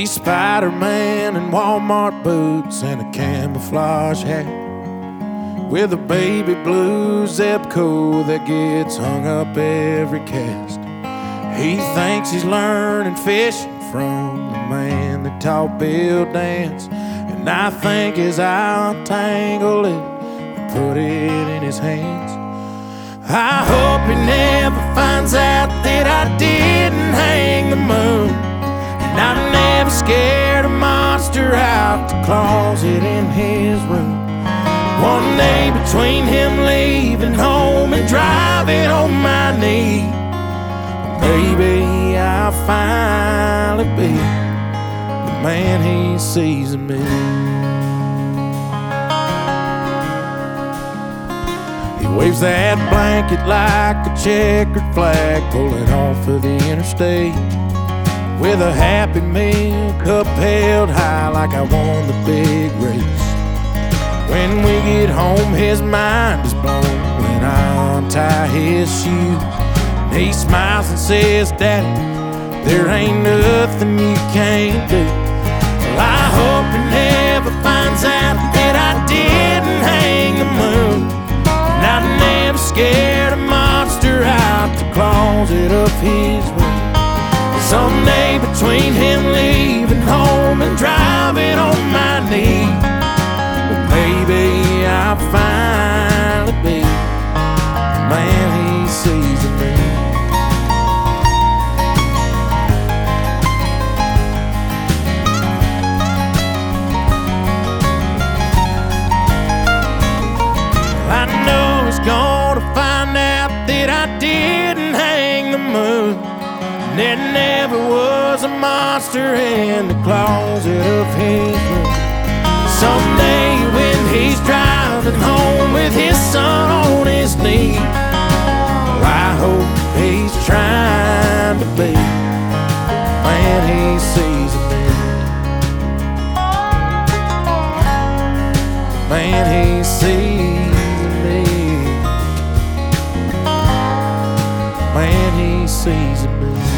He's Spider-Man in Walmart boots and a camouflage hat, with a baby blue Zebco that gets hung up every cast. He thinks he's learning fishing from the man that taught Bill dance, and I think as I'll tangle it and put it in his hands. I hope he never finds out that I didn't hang the moon, and I never scared a monster out the closet in his room. One day between him leaving home and driving on my knee, maybe I'll finally be the man he sees in me. He waves that blanket like a checkered flag, pulling off of the interstate, with a Happy Meal cup held high like I won the big race. When we get home, his mind is blown when I untie his shoes. And he smiles and says, "Daddy, there ain't nothing you can't do." Well, I hope he never finds out that I didn't hang the moon, and I never scared a monster out the closet of his room. Someday between him leaving home and driving on my knee, maybe I'll finally be the man he sees in me. I know he's gonna find out that I didn't hang the moon, and there never was a monster in the closet of his room. Someday when he's driving home with his son on his knee, well, I hope he's trying to be the man he sees in me. The man he sees in me. Man he sees in me.